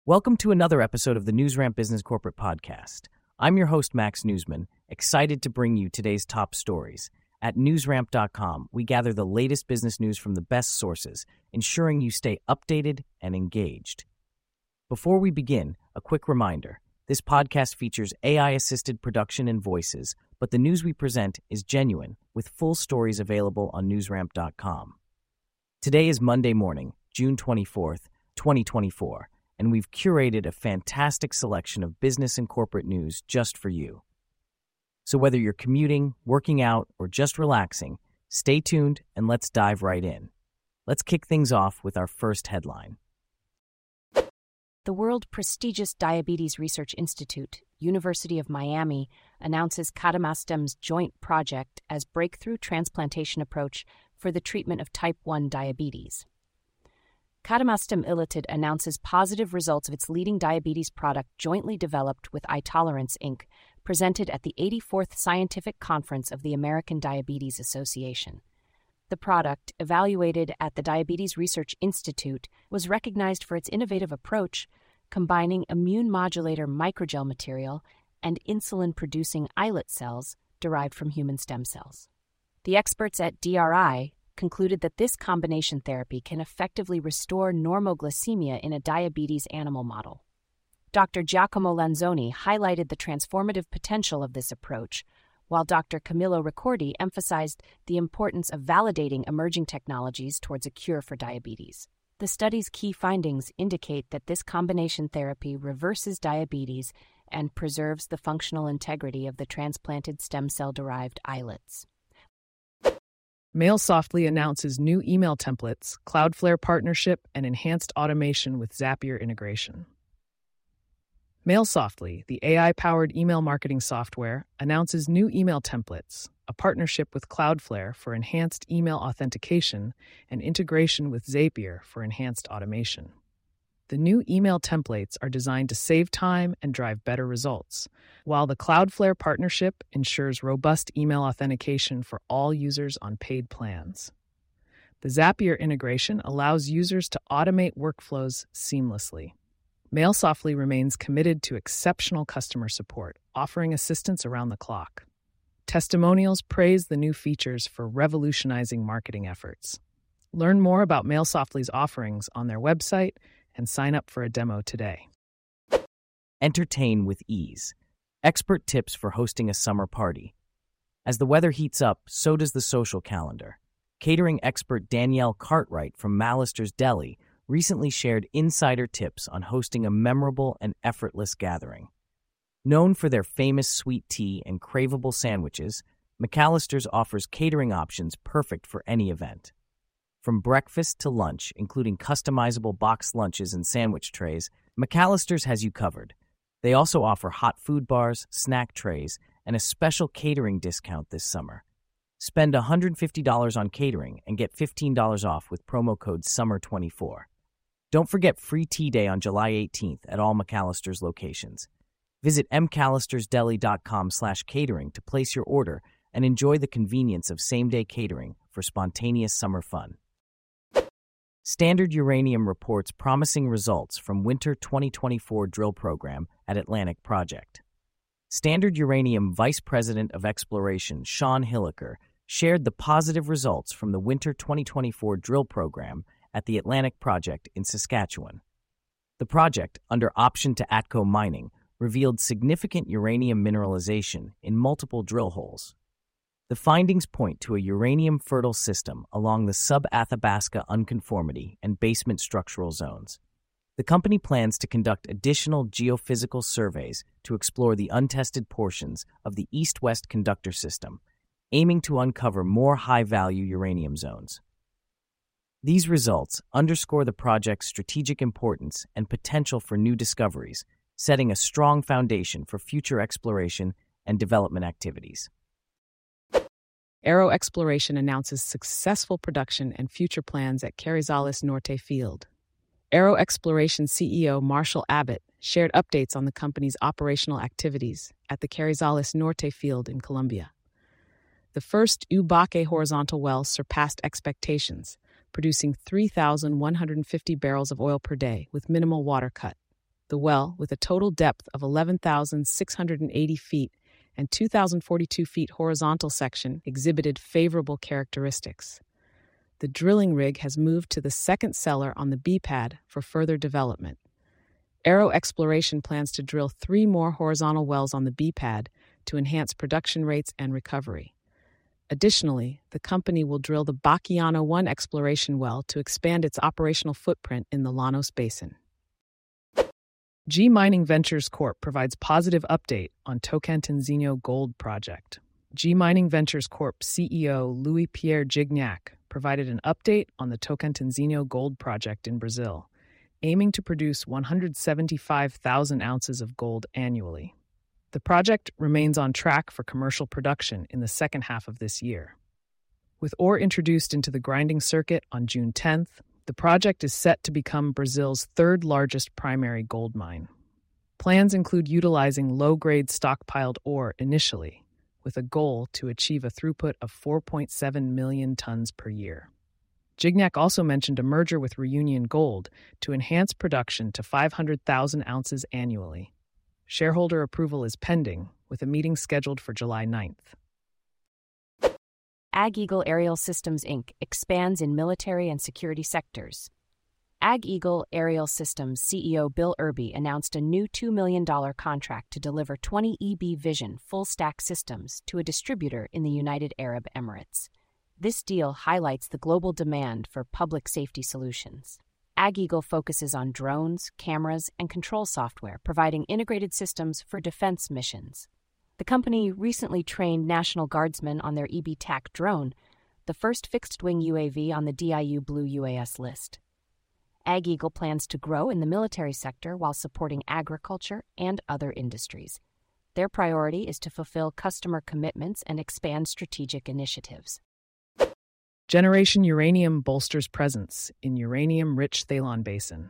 Welcome to another episode of the NewsRamp Business Corporate Podcast. I'm your host, Max Newsman, excited to bring you today's top stories. At newsramp.com, we gather the latest business news from the best sources, ensuring you stay updated and engaged. Before we begin, a quick reminder. This podcast features AI-assisted production and voices, but the news we present is genuine, with full stories available on newsramp.com. Today is Monday morning, June 24th, 2024. And we've curated a fantastic selection of business and corporate news just for you. So whether you're commuting, working out, or just relaxing, stay tuned and let's dive right in. Let's kick things off with our first headline. The world-prestigious Diabetes Research Institute, University of Miami, announces Katamastem's joint project as breakthrough transplantation approach for the treatment of type 1 diabetes. Katamastem Limited announces positive results of its leading diabetes product jointly developed with iTolerance Inc., presented at the 84th Scientific Conference of the American Diabetes Association. The product, evaluated at the Diabetes Research Institute, was recognized for its innovative approach, combining immune modulator microgel material and insulin-producing islet cells derived from human stem cells. The experts at DRI concluded that this combination therapy can effectively restore normoglycemia in a diabetes animal model. Dr. Giacomo Lanzoni highlighted the transformative potential of this approach, while Dr. Camillo Ricordi emphasized the importance of validating emerging technologies towards a cure for diabetes. The study's key findings indicate that this combination therapy reverses diabetes and preserves the functional integrity of the transplanted stem cell-derived islets. MailSoftly announces new email templates, Cloudflare partnership, and enhanced automation with Zapier integration. MailSoftly, the AI-powered email marketing software, announces new email templates, a partnership with Cloudflare for enhanced email authentication, and integration with Zapier for enhanced automation. The new email templates are designed to save time and drive better results, while the Cloudflare partnership ensures robust email authentication for all users on paid plans. The Zapier integration allows users to automate workflows seamlessly. MailSoftly remains committed to exceptional customer support, offering assistance around the clock. Testimonials praise the new features for revolutionizing marketing efforts. Learn more about MailSoftly's offerings on their website and sign up for a demo today. Entertain with ease. Expert tips for hosting a summer party. As the weather heats up, so does the social calendar. Catering expert Danielle Cartwright from Mallister's Deli recently shared insider tips on hosting a memorable and effortless gathering. Known for their famous sweet tea and craveable sandwiches, McAllister's offers catering options perfect for any event. From breakfast to lunch, including customizable boxed lunches and sandwich trays, McAllister's has you covered. They also offer hot food bars, snack trays, and a special catering discount this summer. Spend $150 on catering and get $15 off with promo code SUMMER24. Don't forget free tea day on July 18th at all McAllister's locations. Visit mcallistersdeli.com/catering to place your order and enjoy the convenience of same-day catering for spontaneous summer fun. Standard Uranium reports promising results from winter 2024 drill program at Atlantic Project. Standard Uranium Vice President of Exploration Sean Hilliker shared the positive results from the winter 2024 drill program at the Atlantic Project in Saskatchewan. The project, under option to Atco Mining, revealed significant uranium mineralization in multiple drill holes. The findings point to a uranium-fertile system along the sub-Athabasca unconformity and basement structural zones. The company plans to conduct additional geophysical surveys to explore the untested portions of the east-west conductor system, aiming to uncover more high-value uranium zones. These results underscore the project's strategic importance and potential for new discoveries, setting a strong foundation for future exploration and development activities. Aero Exploration announces successful production and future plans at Carrizales Norte Field. Aero Exploration CEO Marshall Abbott shared updates on the company's operational activities at the Carrizales Norte Field in Colombia. The first Ubaque horizontal well surpassed expectations, producing 3,150 barrels of oil per day with minimal water cut. The well, with a total depth of 11,680 feet and 2,042 feet horizontal section, exhibited favorable characteristics. The drilling rig has moved to the second cellar on the B-pad for further development. Aero Exploration plans to drill 3 more horizontal wells on the B-pad to enhance production rates and recovery. Additionally, the company will drill the Bachiano-1 exploration well to expand its operational footprint in the Llanos Basin. G Mining Ventures Corp. provides positive update on Tocantinzinho Gold Project. G Mining Ventures Corp. CEO Louis-Pierre Gignac provided an update on the Tocantinzinho Gold Project in Brazil, aiming to produce 175,000 ounces of gold annually. The project remains on track for commercial production in the second half of this year. With ore introduced into the grinding circuit on June 10th, the project is set to become Brazil's third largest primary gold mine. Plans include utilizing low-grade stockpiled ore initially, with a goal to achieve a throughput of 4.7 million tons per year. Gignac also mentioned a merger with Reunion Gold to enhance production to 500,000 ounces annually. Shareholder approval is pending, with a meeting scheduled for July 9th. AgEagle Aerial Systems, Inc. expands in military and security sectors. AgEagle Aerial Systems CEO Bill Irby announced a new $2 million contract to deliver 20 EB Vision full-stack systems to a distributor in the United Arab Emirates. This deal highlights the global demand for public safety solutions. AgEagle focuses on drones, cameras, and control software, providing integrated systems for defense missions. The company recently trained National Guardsmen on their EB-TAC drone, the first fixed-wing UAV on the DIU Blue UAS list. AgEagle plans to grow in the military sector while supporting agriculture and other industries. Their priority is to fulfill customer commitments and expand strategic initiatives. Generation Uranium bolsters presence in uranium-rich Thalon Basin.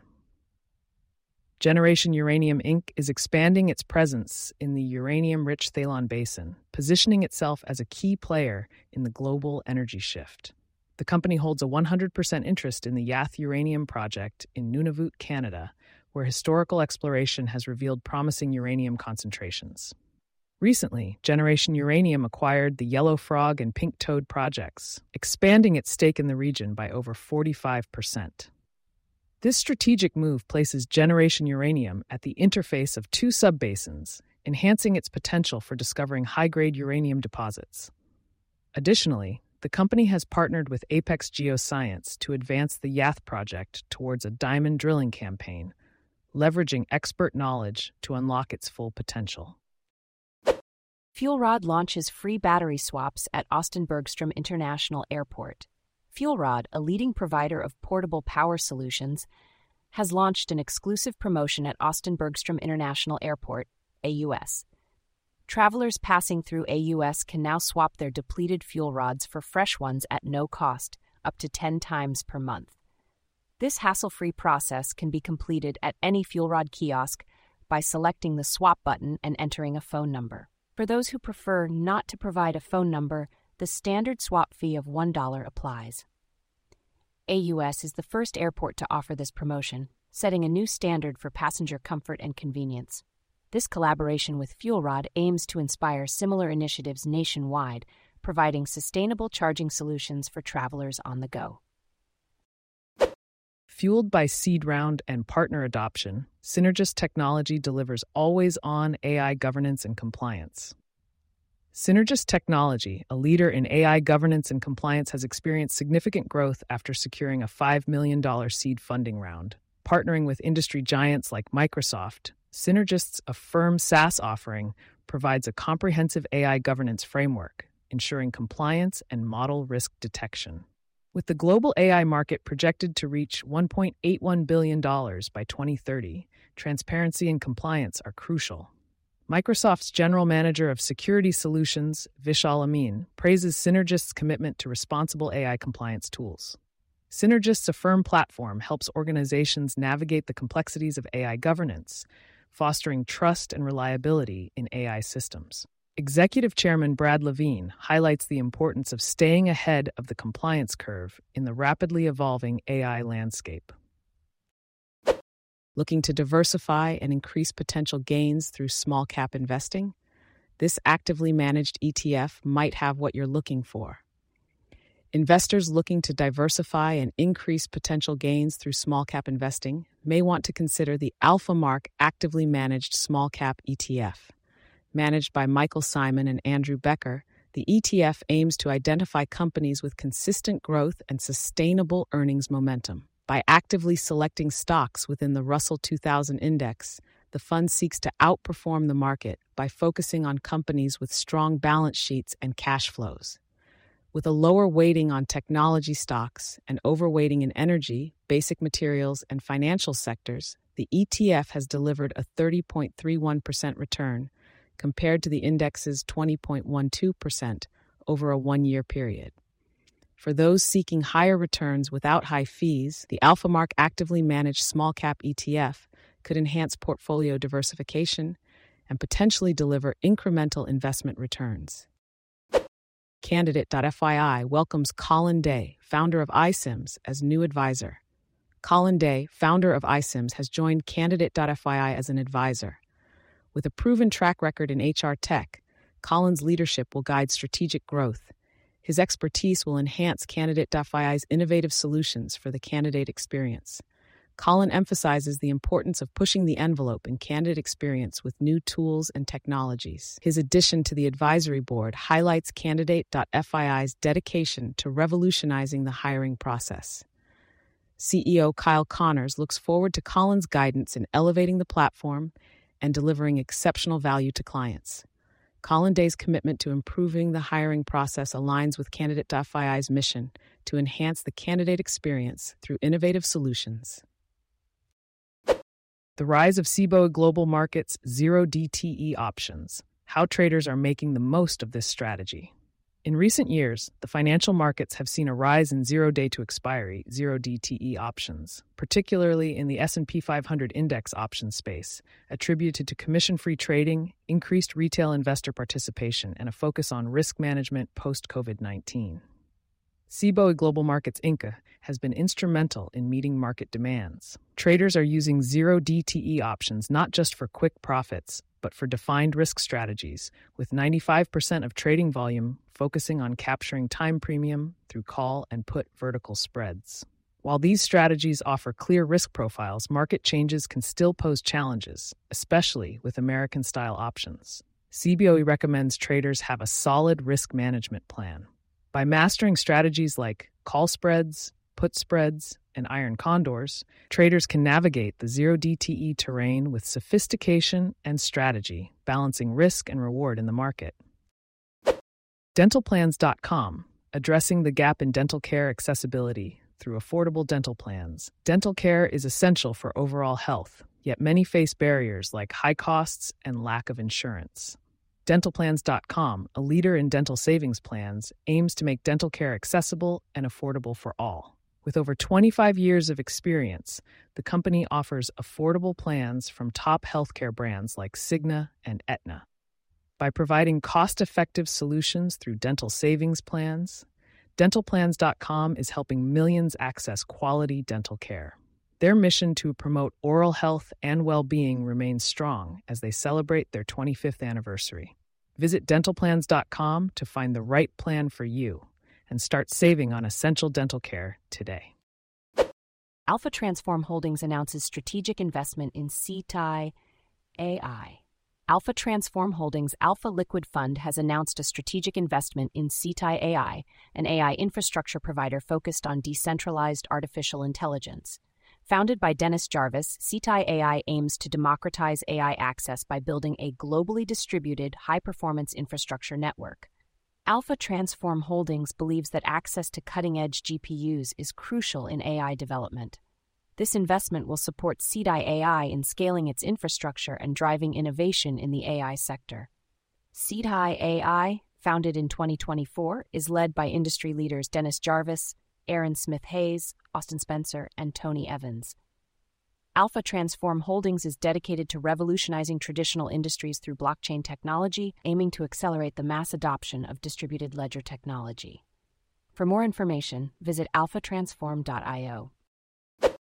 Generation Uranium Inc. is expanding its presence in the uranium-rich Thalon Basin, positioning itself as a key player in the global energy shift. The company holds a 100% interest in the Yath Uranium Project in Nunavut, Canada, where historical exploration has revealed promising uranium concentrations. Recently, Generation Uranium acquired the Yellow Frog and Pink Toad projects, expanding its stake in the region by over 45%. This strategic move places Generation Uranium at the interface of 2 subbasins, enhancing its potential for discovering high-grade uranium deposits. Additionally, the company has partnered with Apex Geoscience to advance the Yath project towards a diamond drilling campaign, leveraging expert knowledge to unlock its full potential. Fuelrod launches free battery swaps at Austin Bergstrom International Airport. Fuelrod, a leading provider of portable power solutions, has launched an exclusive promotion at Austin Bergstrom International Airport, AUS. Travelers passing through AUS can now swap their depleted fuel rods for fresh ones at no cost, up to 10 times per month. This hassle-free process can be completed at any fuel rod kiosk by selecting the swap button and entering a phone number. For those who prefer not to provide a phone number, the standard swap fee of $1 applies. AUS is the first airport to offer this promotion, setting a new standard for passenger comfort and convenience. This collaboration with Fuelrod aims to inspire similar initiatives nationwide, providing sustainable charging solutions for travelers on the go. Fueled by seed round and partner adoption, Synergist Technology delivers always-on AI governance and compliance. Synergist Technology, a leader in AI governance and compliance, has experienced significant growth after securing a $5 million seed funding round. Partnering with industry giants like Microsoft, Synergist's Affirm SaaS offering provides a comprehensive AI governance framework, ensuring compliance and model risk detection. With the global AI market projected to reach $1.81 billion by 2030, transparency and compliance are crucial. Microsoft's General Manager of Security Solutions, Vishal Amin, praises Synergist's commitment to responsible AI compliance tools. Synergist's Affirm platform helps organizations navigate the complexities of AI governance, fostering trust and reliability in AI systems. Executive Chairman Brad Levine highlights the importance of staying ahead of the compliance curve in the rapidly evolving AI landscape. Looking to diversify and increase potential gains through small cap investing? This actively managed ETF might have what you're looking for. Investors looking to diversify and increase potential gains through small cap investing may want to consider the AlphaMark Actively Managed Small Cap ETF. Managed by Michael Simon and Andrew Becker, the ETF aims to identify companies with consistent growth and sustainable earnings momentum. By actively selecting stocks within the Russell 2000 index, the fund seeks to outperform the market by focusing on companies with strong balance sheets and cash flows. With a lower weighting on technology stocks and overweighting in energy, basic materials, and financial sectors, the ETF has delivered a 30.31% return compared to the index's 20.12% over a one-year period. For those seeking higher returns without high fees, the AlphaMark Actively Managed Small Cap ETF could enhance portfolio diversification and potentially deliver incremental investment returns. Candidate.fyi welcomes Colin Day, founder of iCIMS, as new advisor. Colin Day, founder of iCIMS, has joined Candidate.fyi as an advisor. With a proven track record in HR tech, Colin's leadership will guide strategic growth. His expertise will enhance Candidate.fi's innovative solutions for the candidate experience. Colin emphasizes the importance of pushing the envelope in candidate experience with new tools and technologies. His addition to the advisory board highlights Candidate.fi's dedication to revolutionizing the hiring process. CEO Kyle Connors looks forward to Colin's guidance in elevating the platform and delivering exceptional value to clients. Colin Day's commitment to improving the hiring process aligns with Candidate.fi's mission to enhance the candidate experience through innovative solutions. The rise of Cboe Global Markets' zero DTE options. How traders are making the most of this strategy. In recent years, the financial markets have seen a rise in zero-day to expiry, zero DTE options, particularly in the S&P 500 index options space, attributed to commission-free trading, increased retail investor participation, and a focus on risk management post-COVID-19. Cboe Global Markets Inc. has been instrumental in meeting market demands. Traders are using zero DTE options not just for quick profits, but for defined risk strategies, with 95% of trading volume focusing on capturing time premium through call and put vertical spreads. While these strategies offer clear risk profiles, market changes can still pose challenges, especially with American-style options. Cboe recommends traders have a solid risk management plan. By mastering strategies like call spreads, put spreads, and iron condors, traders can navigate the zero DTE terrain with sophistication and strategy, balancing risk and reward in the market. DentalPlans.com, addressing the gap in dental care accessibility through affordable dental plans. Dental care is essential for overall health, yet many face barriers like high costs and lack of insurance. DentalPlans.com, a leader in dental savings plans, aims to make dental care accessible and affordable for all. With over 25 years of experience, the company offers affordable plans from top healthcare brands like Cigna and Aetna. By providing cost-effective solutions through dental savings plans, DentalPlans.com is helping millions access quality dental care. Their mission to promote oral health and well-being remains strong as they celebrate their 25th anniversary. Visit DentalPlans.com to find the right plan for you and start saving on essential dental care today. Alpha Transform Holdings announces strategic investment in CTI AI. Alpha Transform Holdings Alpha Liquid Fund has announced a strategic investment in CTI AI, an AI infrastructure provider focused on decentralized artificial intelligence. Founded by Dennis Jarvis, CTI AI aims to democratize AI access by building a globally distributed, high-performance infrastructure network. Alpha Transform Holdings believes that access to cutting-edge GPUs is crucial in AI development. This investment will support CTI AI in scaling its infrastructure and driving innovation in the AI sector. CTI AI, founded in 2024, is led by industry leaders Dennis Jarvis, Aaron Smith Hayes, Austin Spencer, and Tony Evans. Alpha Transform Holdings is dedicated to revolutionizing traditional industries through blockchain technology, aiming to accelerate the mass adoption of distributed ledger technology. For more information, visit alphatransform.io.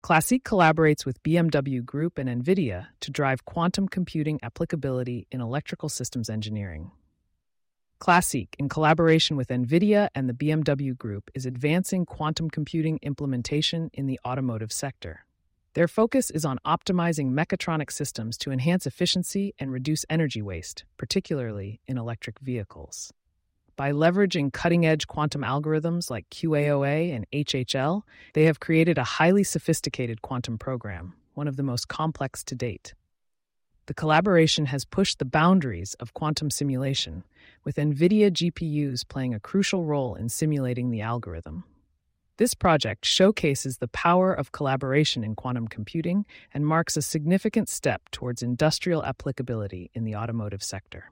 Classique collaborates with BMW Group and NVIDIA to drive quantum computing applicability in electrical systems engineering. Classique, in collaboration with NVIDIA and the BMW Group, is advancing quantum computing implementation in the automotive sector. Their focus is on optimizing mechatronic systems to enhance efficiency and reduce energy waste, particularly in electric vehicles. By leveraging cutting-edge quantum algorithms like QAOA and HHL, they have created a highly sophisticated quantum program, one of the most complex to date. The collaboration has pushed the boundaries of quantum simulation, with NVIDIA GPUs playing a crucial role in simulating the algorithm. This project showcases the power of collaboration in quantum computing and marks a significant step towards industrial applicability in the automotive sector.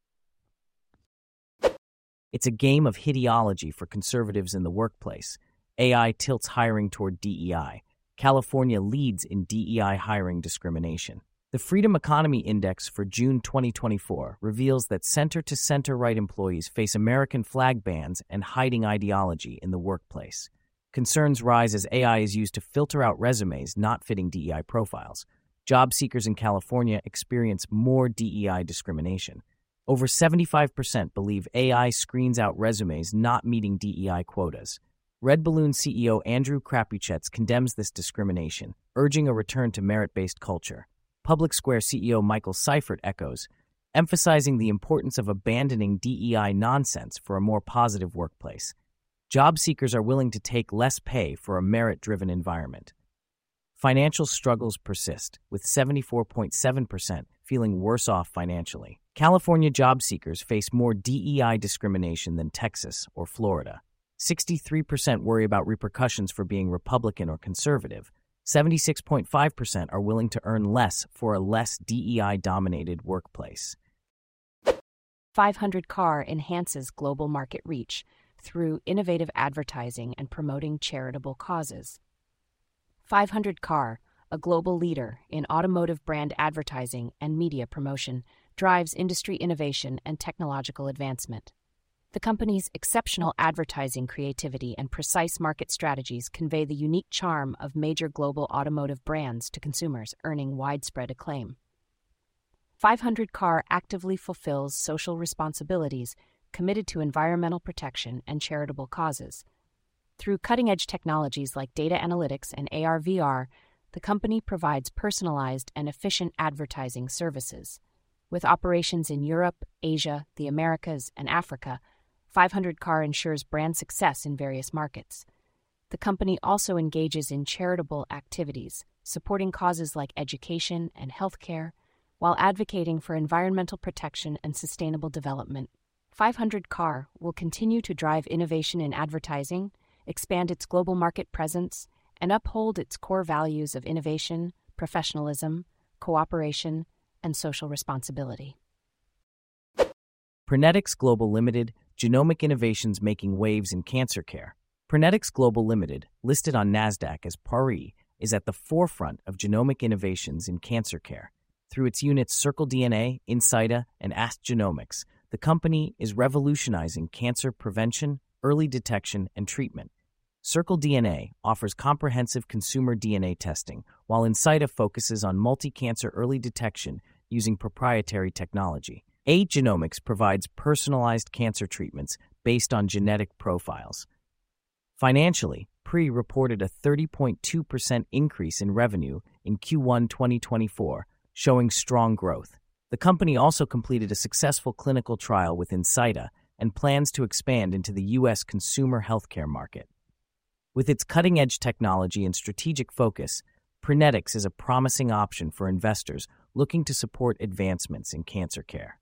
It's a game of ideology for conservatives in the workplace. AI tilts hiring toward DEI. California leads in DEI hiring discrimination. The Freedom Economy Index for June 2024 reveals that center-to-center right employees face American flag bans and hiding ideology in the workplace. Concerns rise as AI is used to filter out resumes not fitting DEI profiles. Job seekers in California experience more DEI discrimination. Over 75% believe AI screens out resumes not meeting DEI quotas. Red Balloon CEO Andrew Krapuchetz condemns this discrimination, urging a return to merit-based culture. Public Square CEO Michael Seifert echoes, emphasizing the importance of abandoning DEI nonsense for a more positive workplace. Job seekers are willing to take less pay for a merit-driven environment. Financial struggles persist, with 74.7% feeling worse off financially. California job seekers face more DEI discrimination than Texas or Florida. 63% worry about repercussions for being Republican or conservative. 76.5% are willing to earn less for a less DEI-dominated workplace. 500 Car enhances global market reach through innovative advertising and promoting charitable causes. 500 Car, a global leader in automotive brand advertising and media promotion, drives industry innovation and technological advancement. The company's exceptional advertising creativity and precise market strategies convey the unique charm of major global automotive brands to consumers, earning widespread acclaim. 500 Car actively fulfills social responsibilities, committed to environmental protection and charitable causes. Through cutting-edge technologies like data analytics and AR/VR, the company provides personalized and efficient advertising services. With operations in Europe, Asia, the Americas, and Africa, 500 Car ensures brand success in various markets. The company also engages in charitable activities, supporting causes like education and healthcare, while advocating for environmental protection and sustainable development. 500 Car will continue to drive innovation in advertising, expand its global market presence, and uphold its core values of innovation, professionalism, cooperation, and social responsibility. Prenetics Global Limited, genomic innovations making waves in cancer care. Prenetics Global Limited, listed on NASDAQ as PARI, is at the forefront of genomic innovations in cancer care. Through its units CircleDNA, Incyta, and Ast Genomics, the company is revolutionizing cancer prevention, early detection, and treatment. CircleDNA offers comprehensive consumer DNA testing, while Incyta focuses on multi-cancer early detection using proprietary technology. Ast Genomics provides personalized cancer treatments based on genetic profiles. Financially, PRI reported a 30.2% increase in revenue in Q1 2024, showing strong growth. The company also completed a successful clinical trial with Incyta and plans to expand into the U.S. consumer healthcare market. With its cutting-edge technology and strategic focus, Prenetics is a promising option for investors looking to support advancements in cancer care.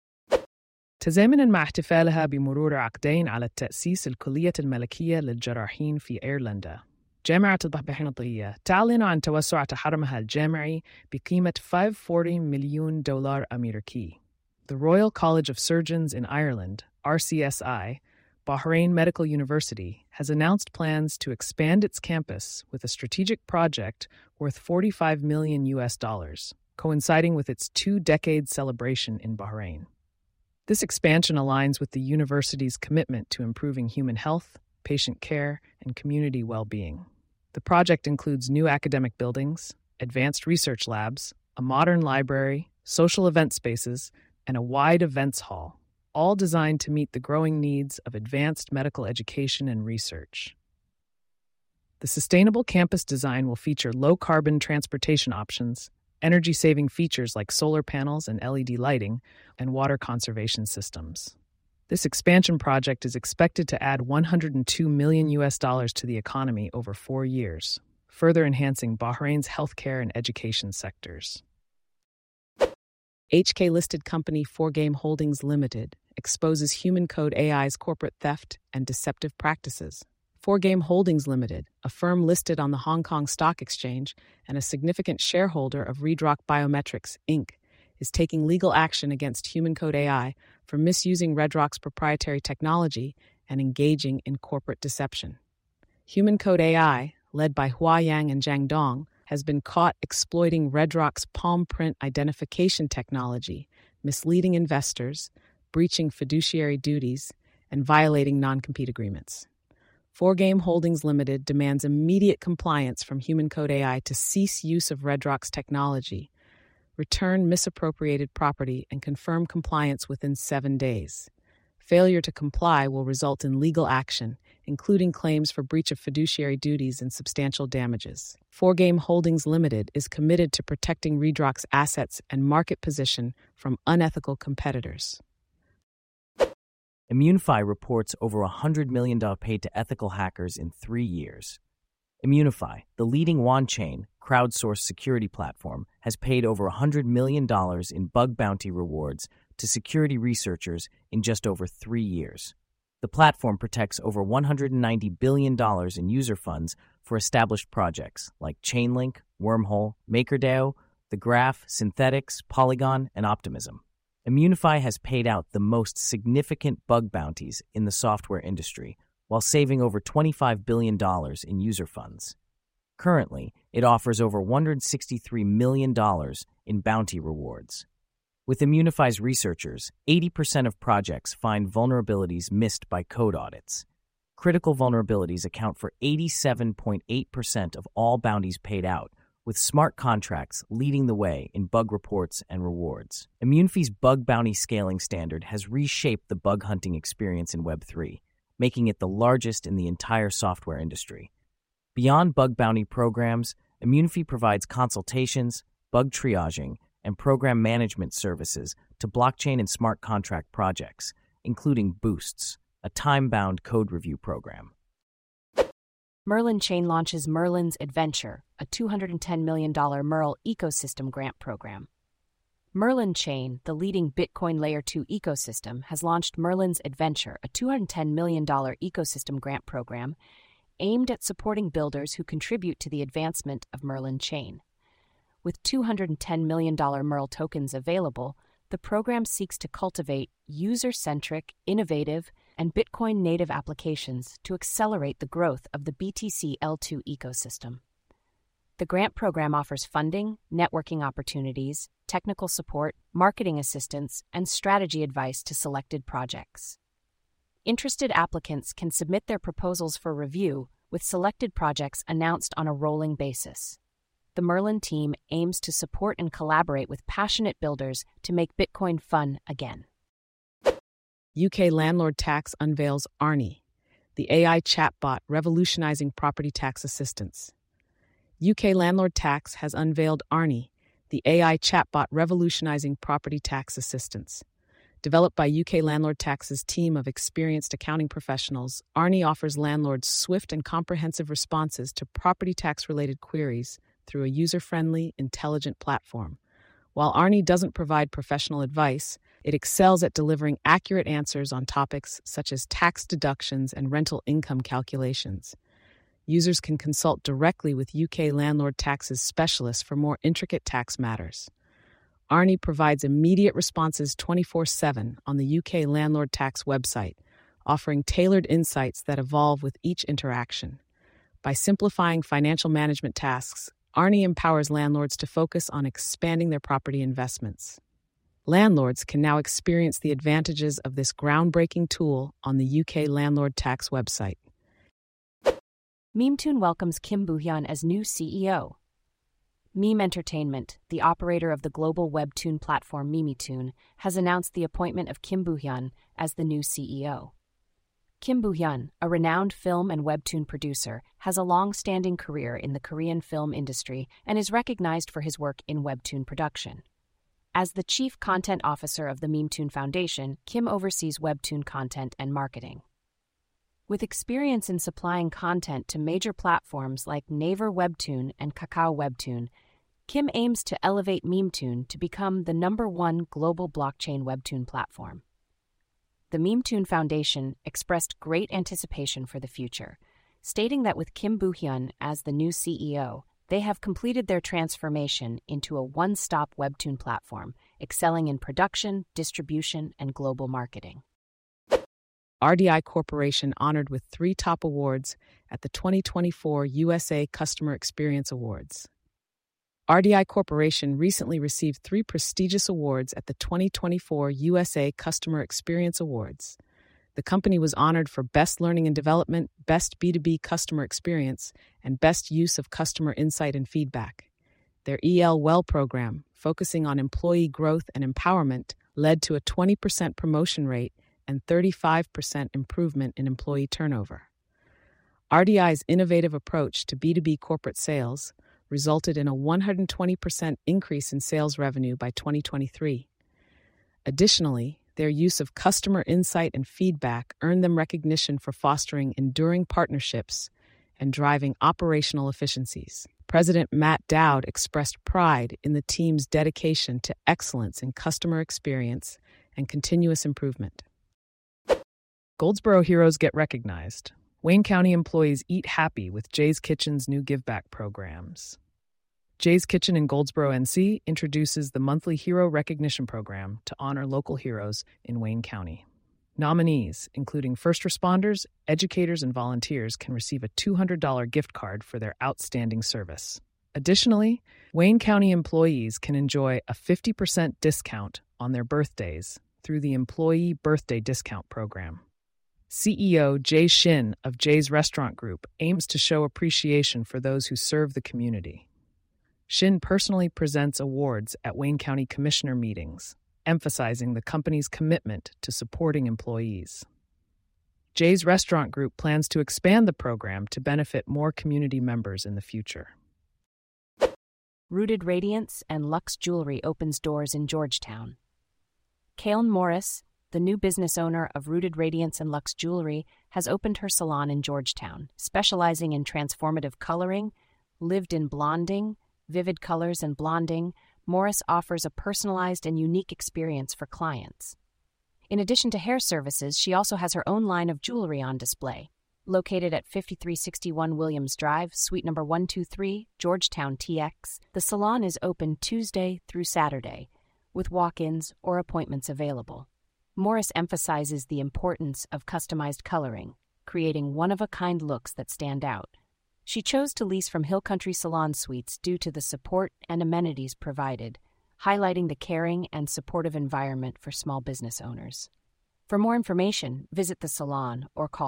تزامناً مع احتفالها بمرور عقدين على تأسيس الكلية الملكية للجراحين في أيرلندا، جامعة البحيرة تعلن عن توسع تحرمها الجامعي بقيمة $540 million أمريكي. The Royal College of Surgeons in Ireland, RCSI, Bahrain Medical University, has announced plans to expand its campus with a strategic project worth $45 million, coinciding with its 2-decade celebration in Bahrain. This expansion aligns with the university's commitment to improving human health, patient care, and community well-being. The project includes new academic buildings, advanced research labs, a modern library, social event spaces, and a wide events hall, all designed to meet the growing needs of advanced medical education and research. The sustainable campus design will feature low-carbon transportation options, energy-saving features like solar panels and LED lighting, and water conservation systems. This expansion project is expected to add $102 million to the economy over 4 years, further enhancing Bahrain's healthcare and education sectors. HK-listed company 4Game Holdings Limited exposes Human Code AI's corporate theft and deceptive practices. 4Game Holdings Limited, a firm listed on the Hong Kong Stock Exchange and a significant shareholder of Redrock Biometrics, Inc., is taking legal action against Human Code AI for misusing Redrock's proprietary technology and engaging in corporate deception. Human Code AI, led by Hua Yang and Zhang Dong, has been caught exploiting Redrock's palm print identification technology, misleading investors, breaching fiduciary duties, and violating non-compete agreements. 4Game Holdings Limited demands immediate compliance from Human Code AI to cease use of Redrock's technology, return misappropriated property, and confirm compliance within 7 days. Failure to comply will result in legal action, including claims for breach of fiduciary duties and substantial damages. 4Game Holdings Limited is committed to protecting Redrock's assets and market position from unethical competitors. Immunefi reports over $100 million paid to ethical hackers in 3 years. Immunefi, the leading WanChain crowdsourced security platform, has paid over $100 million in bug bounty rewards to security researchers in just over 3 years. The platform protects over $190 billion in user funds for established projects like Chainlink, Wormhole, MakerDAO, The Graph, Synthetics, Polygon, and Optimism. Immunefi has paid out the most significant bug bounties in the software industry, while saving over $25 billion in user funds. Currently, it offers over $163 million in bounty rewards. With Immunefi's researchers, 80% of projects find vulnerabilities missed by code audits. Critical vulnerabilities account for 87.8% of all bounties paid out, with smart contracts leading the way in bug reports and rewards. Immunefi's bug bounty scaling standard has reshaped the bug hunting experience in Web3, making it the largest in the entire software industry. Beyond bug bounty programs, Immunefi provides consultations, bug triaging, and program management services to blockchain and smart contract projects, including Boosts, a time-bound code review program. Merlin Chain launches Merlin's Adventure, a $210 million Merl ecosystem grant program. Merlin Chain, the leading Bitcoin Layer 2 ecosystem, has launched Merlin's Adventure, a $210 million ecosystem grant program aimed at supporting builders who contribute to the advancement of Merlin Chain. With $210 million Merl tokens available, the program seeks to cultivate user-centric, innovative, and Bitcoin-native applications to accelerate the growth of the BTC L2 ecosystem. The grant program offers funding, networking opportunities, technical support, marketing assistance, and strategy advice to selected projects. Interested applicants can submit their proposals for review, with selected projects announced on a rolling basis. The Merlin team aims to support and collaborate with passionate builders to make Bitcoin fun again. UK Landlord Tax unveils Arnie, the AI chatbot revolutionizing property tax assistance. UK Landlord Tax has unveiled Arnie, the AI chatbot revolutionizing property tax assistance. Developed by UK Landlord Tax's team of experienced accounting professionals, Arnie offers landlords swift and comprehensive responses to property tax-related queries through a user-friendly, intelligent platform. While Arnie doesn't provide professional advice, it excels at delivering accurate answers on topics such as tax deductions and rental income calculations. Users can consult directly with UK Landlord Tax's specialists for more intricate tax matters. Arnie provides immediate responses 24/7 on the UK Landlord Tax website, offering tailored insights that evolve with each interaction. By simplifying financial management tasks, Arnie empowers landlords to focus on expanding their property investments. Landlords can now experience the advantages of this groundbreaking tool on the UK Landlord Tax website. MemeToon welcomes Kim Boo-hyun as new CEO. Meme Entertainment, the operator of the global webtoon platform MemeToon, has announced the appointment of Kim Boo-hyun as the new CEO. Kim Boo-hyun, a renowned film and webtoon producer, has a long-standing career in the Korean film industry and is recognized for his work in webtoon production. As the Chief Content Officer of the MemeToon Foundation, Kim oversees webtoon content and marketing. With experience in supplying content to major platforms like Naver Webtoon and Kakao Webtoon, Kim aims to elevate MemeToon to become the #1 global blockchain webtoon platform. The MemeToon Foundation expressed great anticipation for the future, stating that with Kim Boo-hyun as the new CEO, they have completed their transformation into a one-stop webtoon platform, excelling in production, distribution, and global marketing. RDI Corporation honored with 3 top awards at the 2024 USA Customer Experience Awards. RDI Corporation recently received 3 prestigious awards at the 2024 USA Customer Experience Awards. The company was honored for Best Learning and Development, Best B2B Customer Experience, and Best Use of Customer Insight and Feedback. Their EL Well program, focusing on employee growth and empowerment, led to a 20% promotion rate and 35% improvement in employee turnover. RDI's innovative approach to B2B corporate sales resulted in a 120% increase in sales revenue by 2023. Additionally, their use of customer insight and feedback earned them recognition for fostering enduring partnerships and driving operational efficiencies. President Matt Dowd expressed pride in the team's dedication to excellence in customer experience and continuous improvement. Goldsboro heroes get recognized. Wayne County employees eat happy with Jay's Kitchen's new give-back programs. Jay's Kitchen in Goldsboro, NC introduces the monthly Hero Recognition Program to honor local heroes in Wayne County. Nominees, including first responders, educators, and volunteers, can receive a $200 gift card for their outstanding service. Additionally, Wayne County employees can enjoy a 50% discount on their birthdays through the Employee Birthday Discount Program. CEO Jay Shin of Jay's Restaurant Group aims to show appreciation for those who serve the community. Shin personally presents awards at Wayne County Commissioner meetings, emphasizing the company's commitment to supporting employees. Jay's Restaurant Group plans to expand the program to benefit more community members in the future. Rooted Radiance and Luxe Jewelry opens doors in Georgetown. Kaylin Morris, the new business owner of Rooted Radiance and Luxe Jewelry, has opened her salon in Georgetown, specializing in transformative coloring, lived-in blonding, vivid colors, and blonding. Morris offers a personalized and unique experience for clients. In addition to hair services, she also has her own line of jewelry on display. Located at 5361 Williams Drive, Suite number 123, Georgetown, TX, the salon is open Tuesday through Saturday, with walk-ins or appointments available. Morris emphasizes the importance of customized coloring, creating one-of-a-kind looks that stand out. She chose to lease from Hill Country Salon Suites due to the support and amenities provided, highlighting the caring and supportive environment for small business owners. For more information, visit the salon or call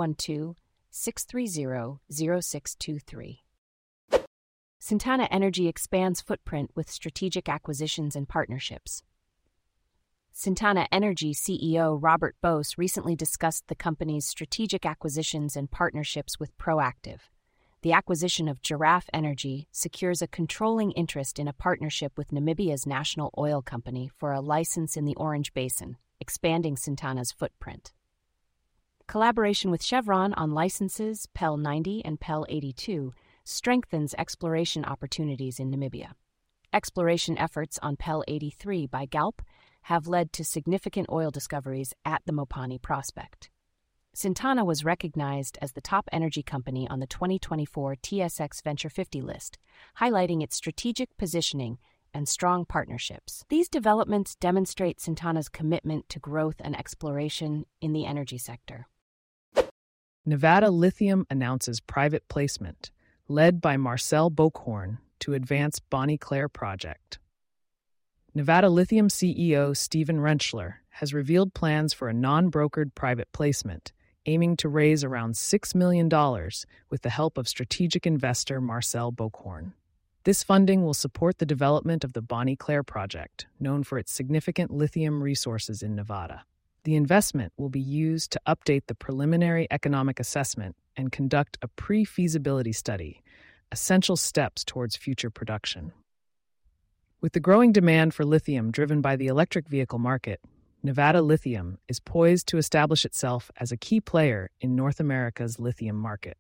512-630-0623. Sintana Energy expands footprint with strategic acquisitions and partnerships. Sintana Energy CEO Robert Bose recently discussed the company's strategic acquisitions and partnerships with Proactive. The acquisition of Giraffe Energy secures a controlling interest in a partnership with Namibia's national oil company for a license in the Orange Basin, expanding Sintana's footprint. Collaboration with Chevron on licenses PEL 90 and PEL 82 strengthens exploration opportunities in Namibia. Exploration efforts on PEL 83 by Galp have led to significant oil discoveries at the Mopani prospect. Sintana was recognized as the top energy company on the 2024 TSX Venture 50 list, highlighting its strategic positioning and strong partnerships. These developments demonstrate Sintana's commitment to growth and exploration in the energy sector. Nevada Lithium announces private placement, led by Marcel Boekhorn, to advance Bonnie Claire project. Nevada Lithium CEO Steven Rentschler has revealed plans for a non-brokered private placement, aiming to raise around $6 million with the help of strategic investor Marcel Bocorn. This funding will support the development of the Bonnie Claire project, known for its significant lithium resources in Nevada. The investment will be used to update the preliminary economic assessment and conduct a pre-feasibility study, essential steps towards future production. With the growing demand for lithium driven by the electric vehicle market, Nevada Lithium is poised to establish itself as a key player in North America's lithium market.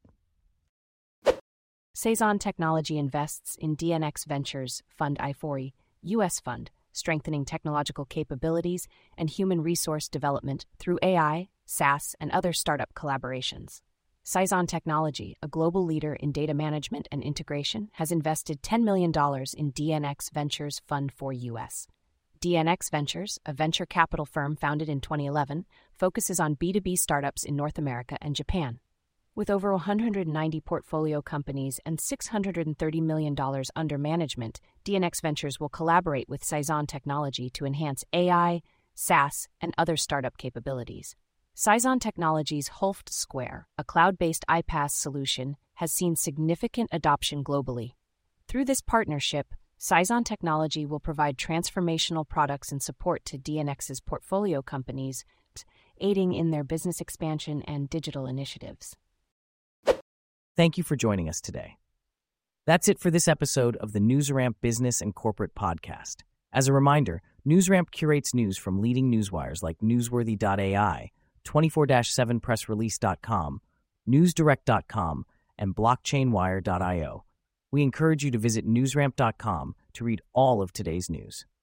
Saison Technology invests in DNX Ventures Fund I-40, U.S. fund, strengthening technological capabilities and human resource development through AI, SaaS, and other startup collaborations. Saison Technology, a global leader in data management and integration, has invested $10 million in DNX Ventures Fund 4 U.S. DNX Ventures, a venture capital firm founded in 2011, focuses on B2B startups in North America and Japan. With over 190 portfolio companies and $630 million under management, DNX Ventures will collaborate with Saison Technology to enhance AI, SaaS, and other startup capabilities. Saison Technology's Hulft Square, a cloud-based iPaaS solution, has seen significant adoption globally. Through this partnership, Saison Technology will provide transformational products and support to DNX's portfolio companies, aiding in their business expansion and digital initiatives. Thank you for joining us today. That's it for this episode of the NewsRamp Business and Corporate Podcast. As a reminder, NewsRamp curates news from leading newswires like Newsworthy.ai, 24/7pressrelease.com, NewsDirect.com, and BlockchainWire.io. We encourage you to visit newsramp.com to read all of today's news.